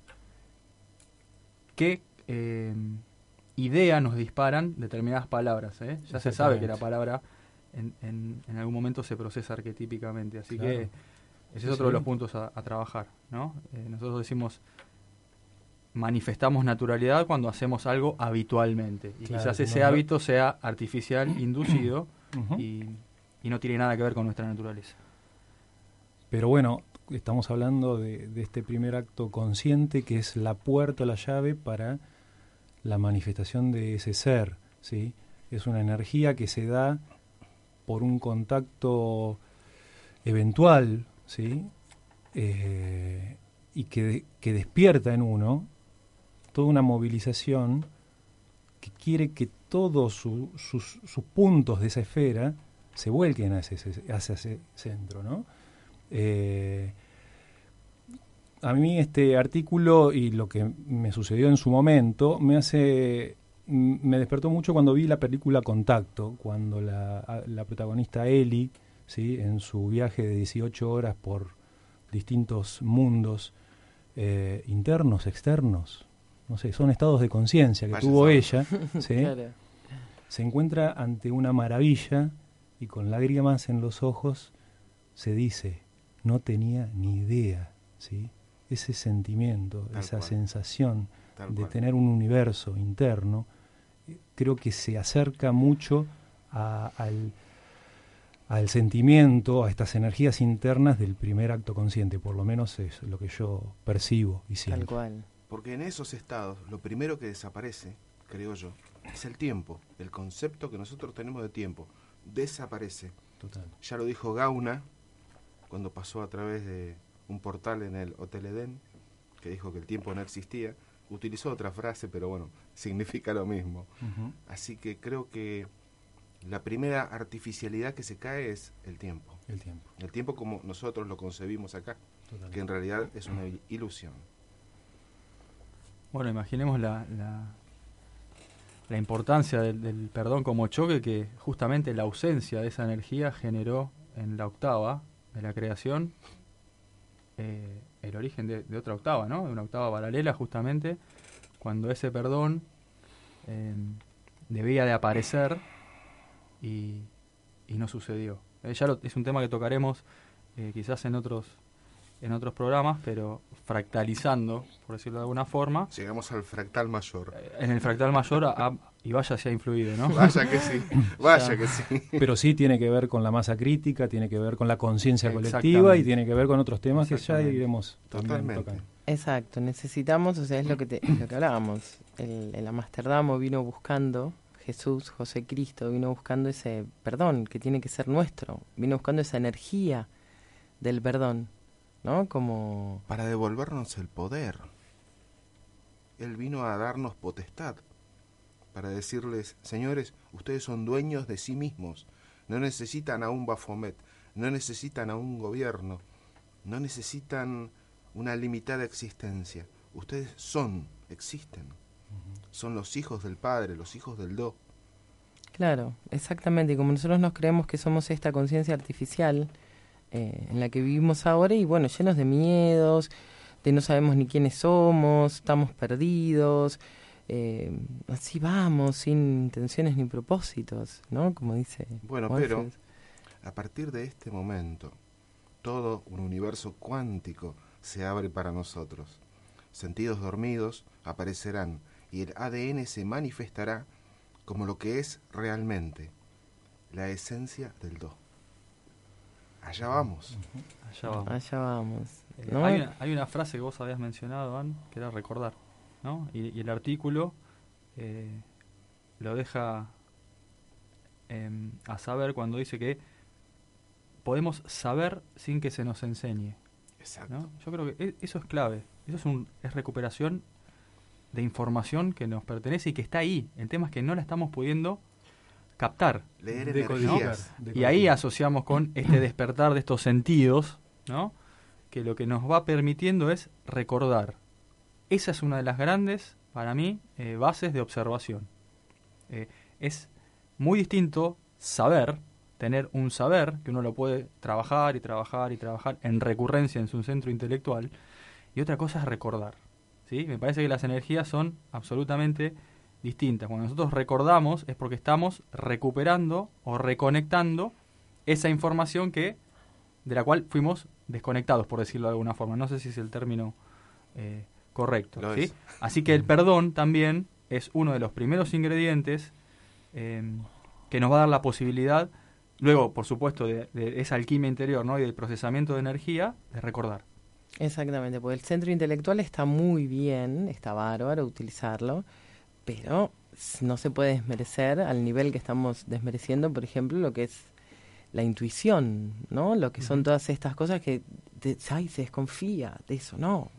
qué eh, idea nos disparan determinadas palabras. ¿eh? Ya se sabe que la palabra en, en, en algún momento se procesa arquetípicamente, así claro. que ese es otro sí. de los puntos a, a trabajar, ¿no? Eh, nosotros decimos manifestamos naturalidad cuando hacemos algo habitualmente y claro, quizás ese no, hábito sea artificial, inducido uh-huh. y, y no tiene nada que ver con nuestra naturaleza. Pero bueno, estamos hablando de, de este primer acto consciente que es la puerta, la llave para la manifestación de ese ser, ¿sí? Es una energía que se da por un contacto eventual, ¿sí? Eh, y que, que despierta en uno toda una movilización que quiere que todos su, sus, sus puntos de esa esfera se vuelquen hacia ese, hacia ese centro, ¿no? Eh, a mí este artículo y lo que me sucedió en su momento me hace me despertó mucho cuando vi la película Contacto, cuando la, la protagonista Ellie, ¿sí? En su viaje de dieciocho horas por distintos mundos eh, internos, externos, no sé, son estados de conciencia que Vaya tuvo son. ella, ¿sí? Claro. Se encuentra ante una maravilla y con lágrimas en los ojos se dice, no tenía ni idea, ¿sí? Ese sentimiento, Tal esa cual. sensación Tal de cual. tener un universo interno, creo que se acerca mucho a, al, al sentimiento, a estas energías internas del primer acto consciente, por lo menos es lo que yo percibo y siento. Tal cual. Porque en esos estados, lo primero que desaparece, creo yo, es el tiempo. El concepto que nosotros tenemos de tiempo desaparece. Total. Ya lo dijo Gauna cuando pasó a través de, un portal en el Hotel Edén que dijo que el tiempo no existía. Utilizó otra frase, pero bueno, significa lo mismo. Uh-huh. Así que creo que la primera artificialidad que se cae es el tiempo. El tiempo. El tiempo como nosotros lo concebimos acá, totalmente, que en realidad es una ilusión. Bueno, imaginemos la, la, la importancia del, del perdón como choque que justamente la ausencia de esa energía generó en la octava de la creación eh, el origen de, de otra octava, ¿no? De una octava paralela justamente cuando ese perdón eh, debía de aparecer y, y no sucedió. Eh, ya lo, es un tema que tocaremos eh, quizás en otros en otros programas, pero fractalizando, por decirlo de alguna forma. Llegamos al fractal mayor. Eh, en el fractal mayor, a, a, y vaya si ha influido, ¿no? Vaya que sí, vaya que sí. Pero sí tiene que ver con la masa crítica, tiene que ver con la conciencia colectiva y tiene que ver con otros temas que ya iremos totalmente tocando. Exacto, necesitamos, o sea, es lo que, te, es lo que hablábamos. El, el Amsterdamo vino buscando, Jesús, José Cristo, vino buscando ese perdón que tiene que ser nuestro, vino buscando esa energía del perdón, ¿no? Como para devolvernos el poder. Él vino a darnos potestad, para decirles, señores, ustedes son dueños de sí mismos, no necesitan a un Baphomet, no necesitan a un gobierno, no necesitan una limitada existencia, ustedes son, existen, uh-huh. Son los hijos del Padre, los hijos del Do. Claro, exactamente, y como nosotros nos creemos que somos esta conciencia artificial eh, en la que vivimos ahora, y bueno, llenos de miedos, de no sabemos ni quiénes somos, estamos perdidos, eh, así vamos, sin intenciones ni propósitos, ¿no? Como dice Bueno, Morpheus. Pero a partir de este momento, todo un universo cuántico se abre para nosotros. Sentidos dormidos aparecerán y el A D N se manifestará como lo que es realmente, la esencia del Do. Allá vamos. Allá vamos. Allá vamos. Eh, ¿no? hay, una, hay una frase que vos habías mencionado, Ann, que era recordar, ¿no? Y, y el artículo eh, lo deja eh, a saber cuando dice que podemos saber sin que se nos enseñe. Exacto. ¿No? Yo creo que eso es clave. Eso es, un, es recuperación de información que nos pertenece y que está ahí. El tema es que no la estamos pudiendo captar. Leer de energías. ¿no? Y ahí asociamos con este despertar de estos sentidos, ¿no? Que lo que nos va permitiendo es recordar. Esa es una de las grandes, para mí, eh, bases de observación. Eh, es muy distinto saber, tener un saber, que uno lo puede trabajar y trabajar y trabajar en recurrencia en su centro intelectual, y otra cosa es recordar. ¿Sí? Me parece que las energías son absolutamente distintas. Cuando nosotros recordamos es porque estamos recuperando o reconectando esa información que de la cual fuimos desconectados, por decirlo de alguna forma. No sé si es el término eh, correcto. ¿Sí? Así que el perdón también es uno de los primeros ingredientes eh, que nos va a dar la posibilidad, luego, por supuesto, de, de esa alquimia interior, ¿no? Y del procesamiento de energía, de recordar. Exactamente, porque el centro intelectual está muy bien, está bárbaro utilizarlo, pero no se puede desmerecer al nivel que estamos desmereciendo, por ejemplo, lo que es la intuición, ¿no? Lo que son todas estas cosas que te, ay, se desconfía de eso, no.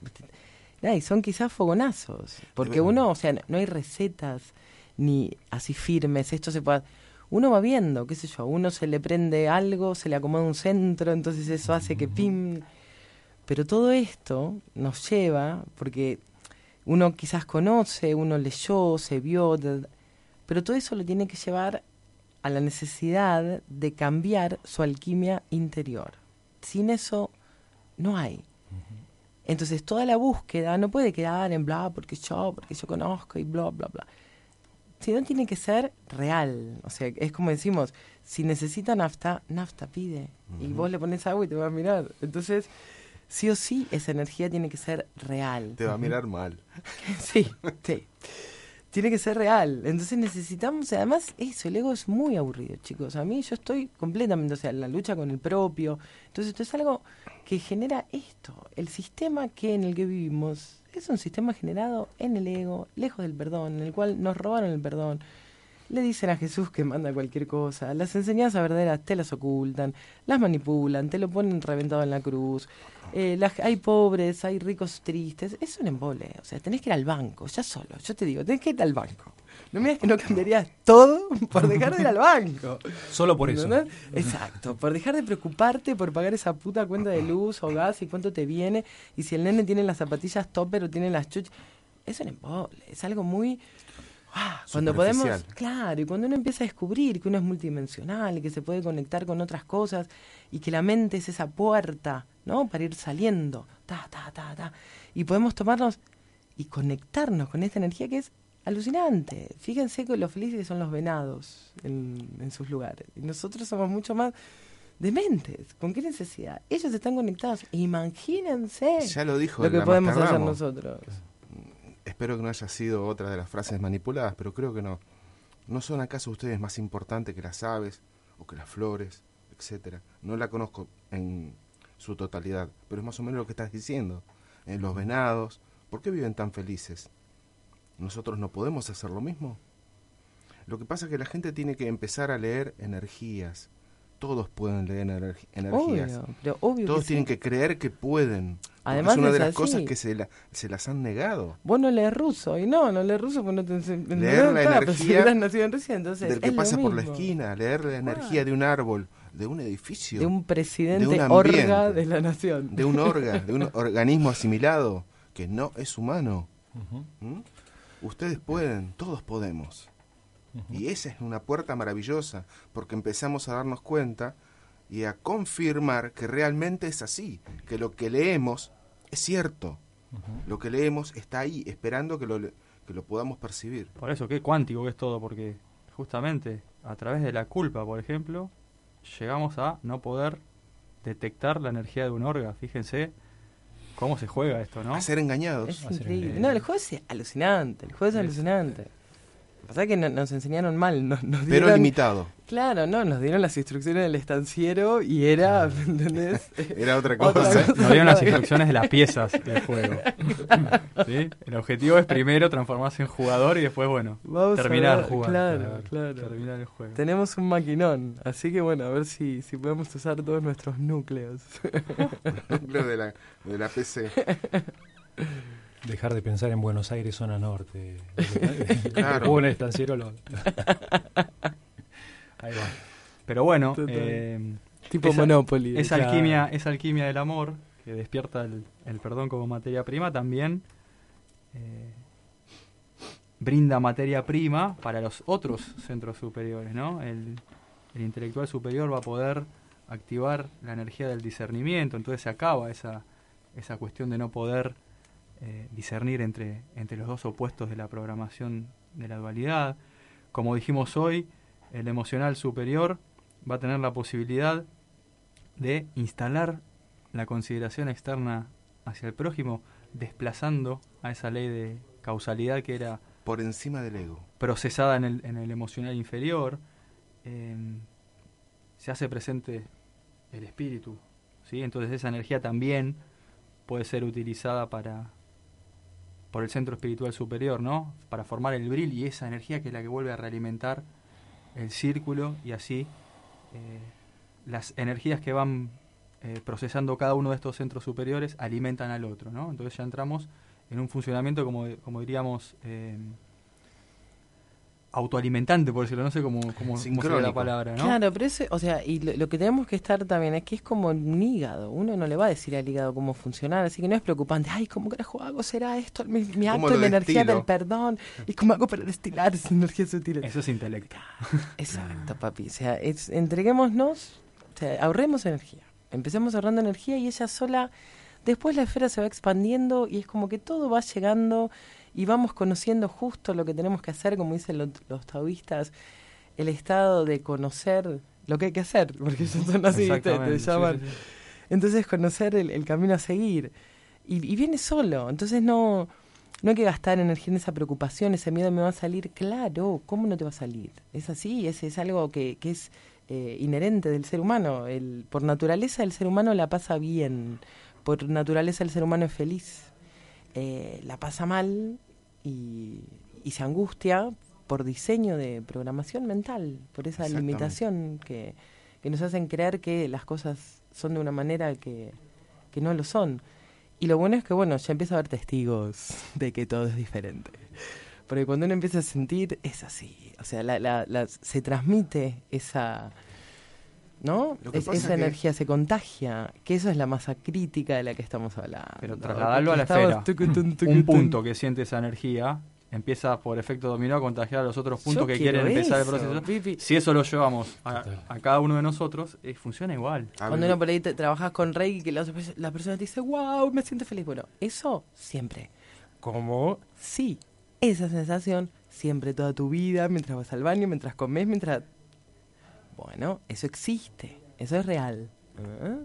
Y son quizás fogonazos, porque uno, o sea, no hay recetas ni así firmes, esto se puede... Uno va viendo, qué sé yo, uno se le prende algo, se le acomoda un centro, entonces eso hace que pim... Pero todo esto nos lleva, porque uno quizás conoce, uno leyó, se vio, pero todo eso lo tiene que llevar a la necesidad de cambiar su alquimia interior. Sin eso no hay. Entonces toda la búsqueda no puede quedar en bla, porque yo, porque yo conozco y bla, bla, bla. Sino tiene que ser real. O sea, es como decimos, si necesita nafta, nafta pide. Uh-huh. Y vos le pones agua y te va a mirar. Entonces... sí o sí, esa energía tiene que ser real. Te va a mirar mal. Sí, sí. Tiene que ser real. Entonces necesitamos, además, eso, el ego es muy aburrido, chicos. A mí yo estoy completamente, o sea, la lucha con el propio. Entonces esto es algo que genera esto. El sistema que en el que vivimos es un sistema generado en el ego, lejos del perdón, en el cual nos robaron el perdón. le dicen a Jesús que manda cualquier cosa, las enseñanzas verdaderas te las ocultan, las manipulan, te lo ponen reventado en la cruz, eh, las, hay pobres, hay ricos tristes, es un embole, o sea, tenés que ir al banco, ya solo, yo te digo, tenés que ir al banco. No me digas que no cambiarías todo por dejar de ir al banco. Solo por eso. ¿No? Exacto, por dejar de preocuparte por pagar esa puta cuenta de luz o gas y cuánto te viene, y si el nene tiene las zapatillas topper o tiene las chuchas. Es un embole, es algo muy... Ah, cuando podemos, claro, y cuando uno empieza a descubrir que uno es multidimensional y que se puede conectar con otras cosas y que la mente es esa puerta, ¿no? Para ir saliendo, ta, ta, ta, ta, y podemos tomarnos y conectarnos con esta energía que es alucinante. Fíjense con lo felices que son los venados en, en sus lugares. Y nosotros somos mucho más dementes. ¿Con qué necesidad? Ellos están conectados. Imagínense ya lo, dijo lo que la podemos hacer Ramos. nosotros. Espero que no haya sido otra de las frases manipuladas, pero creo que no. ¿No son acaso ustedes más importantes que las aves o que las flores, etcétera? No la conozco en su totalidad, pero es más o menos lo que estás diciendo. En los venados, ¿por qué viven tan felices? ¿Nosotros no podemos hacer lo mismo? Lo que pasa es que la gente tiene que empezar a leer energías. Todos pueden leer ener- energías. Obvio, pero obvio Todos que tienen sí. que creer que pueden. Además es una es de las así. cosas que se, la, se las han negado. Vos no lees ruso, y no, no lees ruso porque no te enseñan. Leer la energía si hubieras nacido en Rusia, entonces del que es lo pasa por la mismo. esquina, leer la energía de un árbol, de un edificio, De un presidente de un orga ambiente, de la nación. de un orga, de un organismo asimilado que no es humano. Ujú. ¿Mm? Ustedes pueden, todos podemos. Ujú. Y esa es una puerta maravillosa, porque empezamos a darnos cuenta y a confirmar que realmente es así, que lo que leemos es cierto. Ujú. Lo que leemos está ahí, esperando que lo, que lo podamos percibir. Por eso, qué cuántico que es todo, porque justamente a través de la culpa, por ejemplo, llegamos a no poder detectar la energía de un orga. Fíjense cómo se juega esto, ¿no? A ser engañados. Es Va a ser increíble. increíble. No, el juego es alucinante. El juego es Es- alucinante. Lo que pasa es que no- nos enseñaron mal. Nos, nos Pero dieron, limitado. Claro, no, nos dieron las instrucciones del estanciero y era, ¿me entendés? Era otra Otra cosa. cosa. Nos dieron las instrucciones de las piezas del juego. ¿Sí? El objetivo es primero transformarse en jugador y después, bueno, Vamos a terminar ver, jugando. Claro, claro. Terminar el juego. Tenemos un maquinón, así que bueno, a ver si, si podemos usar todos nuestros núcleos. Lo de la, de la P C. Dejar de pensar en Buenos Aires, zona norte. Claro. Juego en el estanciero lo... Ahí va. Pero bueno, Total. eh, Tipo esa- Monopoly. esa Claro. alquimia, esa alquimia del amor que despierta el, el perdón como materia prima también eh, brinda materia prima para los otros centros superiores, ¿no? El, el intelectual superior va a poder activar la energía del discernimiento, entonces se acaba esa, esa cuestión de no poder eh, discernir entre, entre los dos opuestos de la programación de la dualidad. Como dijimos hoy, el emocional superior va a tener la posibilidad de instalar la consideración externa hacia el prójimo, desplazando a esa ley de causalidad que era Por encima del ego. procesada en el, en el emocional inferior. Eh, se hace presente el espíritu, ¿sí? Entonces esa energía también puede ser utilizada para por el centro espiritual superior, ¿no? Para formar el bril, y esa energía que es la que vuelve a realimentar el círculo, y así eh, las energías que van eh, procesando cada uno de estos centros superiores alimentan al otro, ¿no? Entonces ya entramos en un funcionamiento, como, como diríamos, eh, autoalimentante, por decirlo, no sé cómo, cómo, cómo sería la Sincrónico. palabra, ¿no? Claro, pero eso, o sea, y lo, lo que tenemos que estar también es que es como un hígado. Uno no le va a decir al hígado cómo funcionar, así que no es preocupante. Ay, ¿cómo carajo hago? ¿Será esto mi, mi ¿Cómo acto lo de la energía destilo? del perdón? ¿Y cómo hago para destilar esa energía sutil? Eso es intelecto. Exacto, papi. O sea, es, entreguémonos, o sea, ahorremos energía. Empecemos ahorrando energía y ella sola, después la esfera se va expandiendo y es como que todo va llegando y vamos conociendo justo lo que tenemos que hacer, como dicen los, los taoístas, el estado de conocer lo que hay que hacer, porque ellos son así, te, te Exactamente, sí, llaman. sí, sí. Entonces conocer el, el camino a seguir. Y, y viene solo, entonces no, no hay que gastar energía en esa preocupación, ese miedo me va a salir. Claro, ¿cómo no te va a salir? Es así, es, es algo que, que es eh, inherente del ser humano. El, por naturaleza el ser humano la pasa bien, por naturaleza el ser humano es feliz. Eh, la pasa mal y, y se angustia por diseño de programación mental, por esa limitación que, que nos hacen creer que las cosas son de una manera que, que no lo son. Y lo bueno es que, bueno, ya empieza a haber testigos de que todo es diferente. Porque cuando uno empieza a sentir, es así. O sea, la, la, la, se transmite esa... ¿no? Es, esa energía se contagia, que eso es la masa crítica de la que estamos hablando. Pero trasladarlo a la esfera, tucutun, tucutun. Un punto que siente esa energía empieza por efecto dominó a contagiar a los otros puntos Yo que quieren empezar eso. el proceso. Pipi. Si eso lo llevamos a, a cada uno de nosotros, eh, funciona igual. Cuando uno por ahí te, trabajas con Reiki, que la, la persona te dice, wow, me siento feliz. Bueno, eso siempre. ¿Cómo? Sí, esa sensación siempre toda tu vida, mientras vas al baño, mientras comes, mientras... Bueno, eso existe, eso es real. ¿Eh?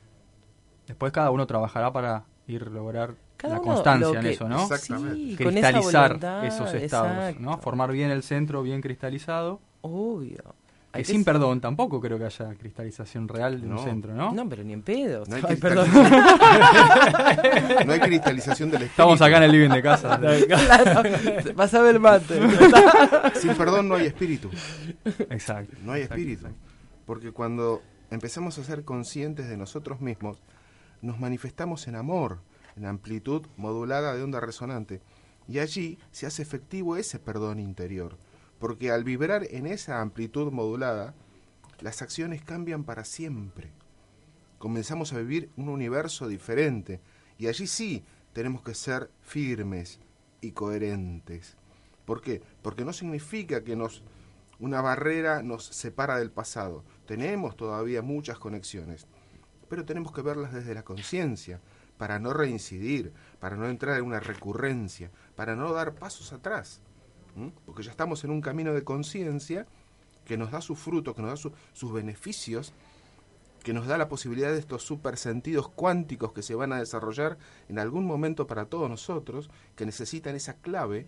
Después cada uno trabajará para ir lograr cada la constancia en eso, ¿no? Exactamente. Sí, cristalizar con esa voluntad, esos estados, exacto. ¿no? Formar bien el centro, bien cristalizado. Obvio. Que Hay sin que... perdón tampoco creo que haya cristalización real de no. un centro, ¿no? No, pero ni en pedo. No hay, Ay, cristalización. No hay cristalización del espíritu. Estamos acá en el living de casa. Claro, vas a ver mate. Sin perdón no hay espíritu. Exacto. No hay exacto, espíritu. exacto. Porque cuando empezamos a ser conscientes de nosotros mismos, nos manifestamos en amor, en amplitud modulada de onda resonante. Y allí se hace efectivo ese perdón interior. Porque al vibrar en esa amplitud modulada, las acciones cambian para siempre. Comenzamos a vivir un universo diferente. Y allí sí tenemos que ser firmes y coherentes. ¿Por qué? Porque no significa que nos una barrera nos separa del pasado. Tenemos todavía muchas conexiones, pero tenemos que verlas desde la conciencia, para no reincidir, para no entrar en una recurrencia, para no dar pasos atrás. ¿Mm? Porque ya estamos en un camino de conciencia que nos da su fruto, que nos da su, sus beneficios, que nos da la posibilidad de estos supersentidos cuánticos que se van a desarrollar en algún momento para todos nosotros, que necesitan esa clave,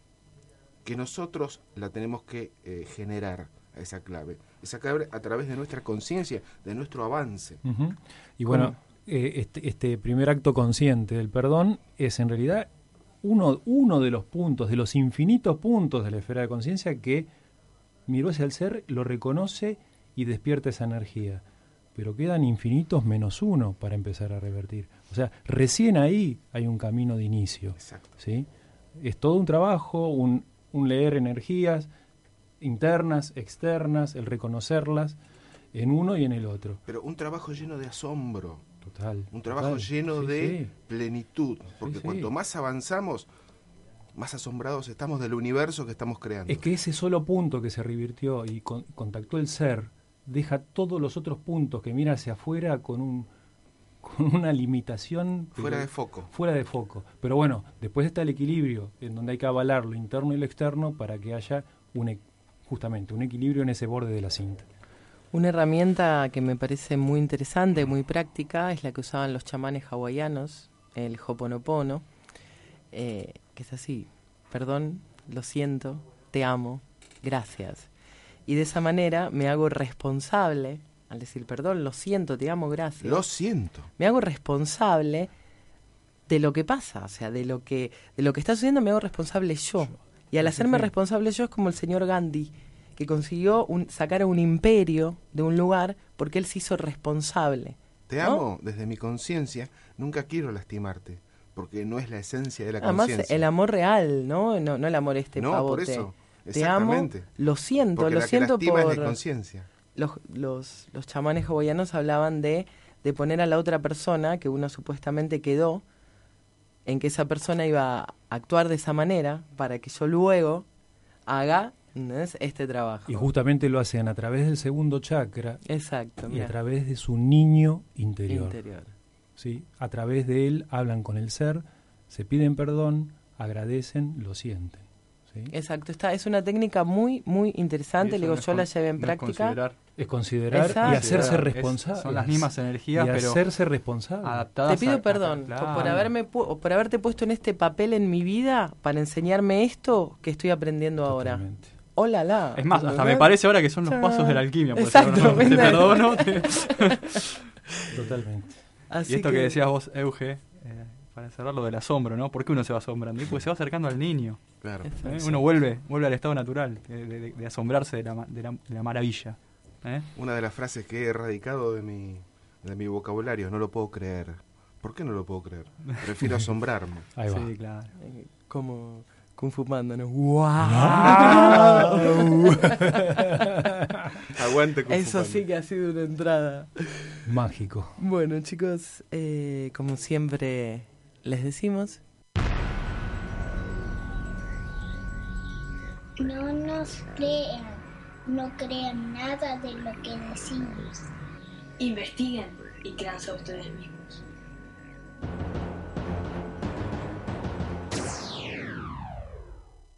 que nosotros la tenemos que eh, generar, a esa clave, esa clave a través de nuestra conciencia, de nuestro avance. Uh-huh. Y bueno, eh, este, este primer acto consciente del perdón es en realidad uno, uno de los puntos, de los infinitos puntos de la esfera de conciencia que miró hacia el ser, lo reconoce y despierta esa energía. Pero quedan infinitos menos uno para empezar a revertir. O sea, recién ahí hay un camino de inicio. Exacto. ¿Sí? Es todo un trabajo, un, un leer energías internas, externas, el reconocerlas en uno y en el otro. Pero un trabajo lleno de asombro. Total. Un trabajo total. lleno sí, de sí. plenitud. Porque Sí, sí. cuanto más avanzamos, más asombrados estamos del universo que estamos creando. Es que ese solo punto que se revirtió y con, contactó el ser, deja todos los otros puntos que mira hacia afuera con un con una limitación fuera de foco. Fuera de foco. Pero bueno, después está el equilibrio, en donde hay que avalar lo interno y lo externo para que haya un, justamente un equilibrio en ese borde de la cinta. Una herramienta que me parece muy interesante, muy práctica, es la que usaban los chamanes hawaianos, el Ho'oponopono, eh, que es así: perdón, lo siento, te amo, gracias. Y de esa manera me hago responsable, al decir perdón, lo siento, te amo, gracias. Lo siento. Me hago responsable de lo que pasa, o sea, de lo que de lo que está sucediendo me hago responsable yo. Y al hacerme responsable yo es como el señor Gandhi, que consiguió un, sacar a un imperio de un lugar porque él se hizo responsable. Te ¿no? amo desde mi conciencia, nunca quiero lastimarte, porque no es la esencia de la Además, conciencia. el amor real, ¿no? No, no el amor este no, pavote. por eso. Te amo, Exactamente. lo siento, porque lo la siento que lastima por... es la conciencia. Los, los, los chamanes hawaianos hablaban de, de poner a la otra persona, que uno supuestamente quedó, en que esa persona iba a actuar de esa manera para que yo luego haga, ¿no es?, este trabajo. Y justamente lo hacen a través del segundo chakra. Exacto, y mira. a través de su niño interior. Interior. ¿Sí? A través de él hablan con el ser, se piden perdón, agradecen, lo sienten. ¿sí? Exacto, está, es una técnica muy, muy interesante. Le digo, yo la llevé en no es práctica. considerar. Es considerar Exacto. y hacerse Es- responsable. son las mismas energías, y pero hacerse responsable. adaptadas. Te pido a- a- perdón claro. por, por haberme pu- por haberte puesto en este papel en mi vida para enseñarme esto que estoy aprendiendo ahora. Totalmente. Hola, la. Es más, hasta me parece ahora que son los pasos de la alquimia. Pues, Exacto, ¿no? Te ¿viste? perdono. te- Totalmente. Así y esto que... decías vos, Euge, eh, para cerrar lo del asombro, ¿no? ¿Por qué uno se va asombrando? Y pues se va acercando al niño. Claro. ¿eh? Uno vuelve vuelve al estado natural, de, de- de asombrarse de la, ma- de la, de la maravilla. ¿eh? Una de las frases que he erradicado de mi, de mi vocabulario, no lo puedo creer. ¿Por qué no lo puedo creer? Prefiero asombrarme. Ahí va. Sí, claro. Eh, Como Kung Fu Panda, ¿no? ¡Wow! Aguante Kung Fu Eso Panda. sí que ha sido una entrada. Mágico. Bueno, chicos, eh, como siempre les decimos, No nos crean, no crean nada de lo que decimos. Investiguen y créanse a ustedes mismos.